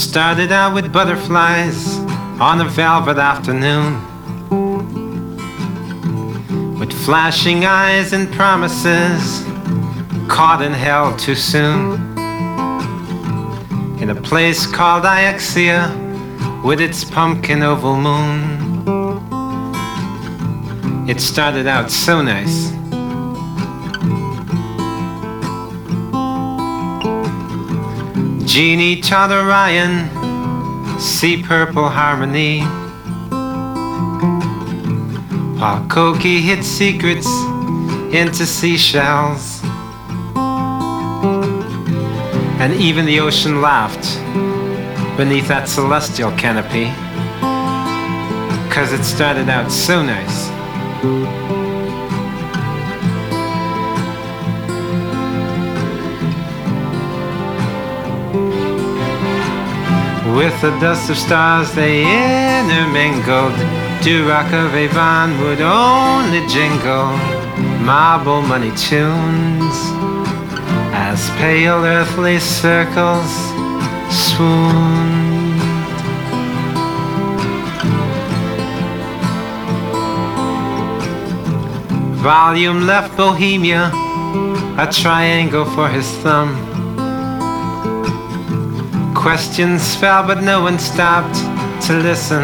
Started out with butterflies on a velvet afternoon, with flashing eyes and promises caught in hell too soon. In a place called Iexia, with its pumpkin oval moon. It started out so nice. Genie taught Orion sea purple harmony, while Koki hid secrets into seashells. And even the ocean laughed beneath that celestial canopy, 'cause it started out so nice. With the dust of stars they intermingled. Durock of Avon would only jingle marble money tunes as pale earthly circles swooned. Volume left Bohemia a triangle for his thumb. Questions fell, but no one stopped to listen.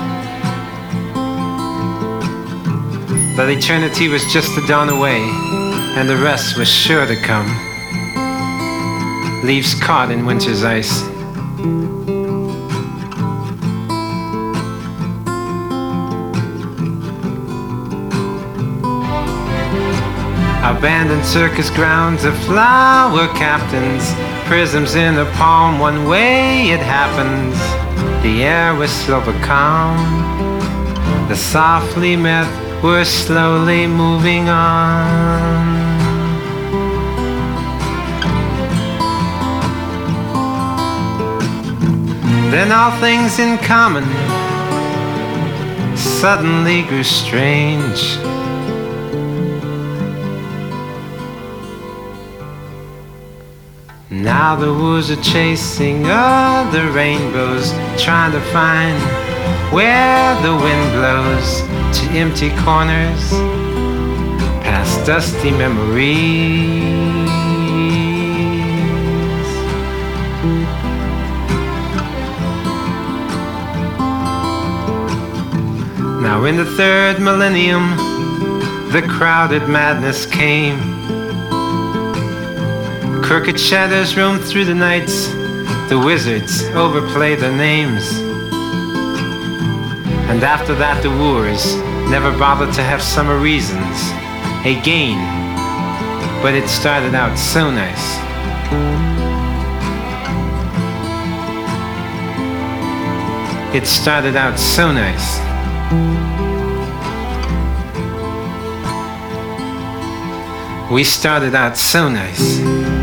That eternity was just a dawn away, and the rest was sure to come. Leaves caught in winter's ice. Abandoned circus grounds of flower captains, prisms in a palm, one way it happens. The air was slow but calm. The softly met were slowly moving on. Then all things in common suddenly grew strange. Now the woods are chasing other rainbows, trying to find where the wind blows to empty corners, past dusty memories. Now in the third millennium, the crowded madness came. Crooked shadows roam through the nights. The wizards overplay their names. And after that the wooers never bothered to have summer reasons, a gain. But it started out so nice. It started out so nice. We started out so nice.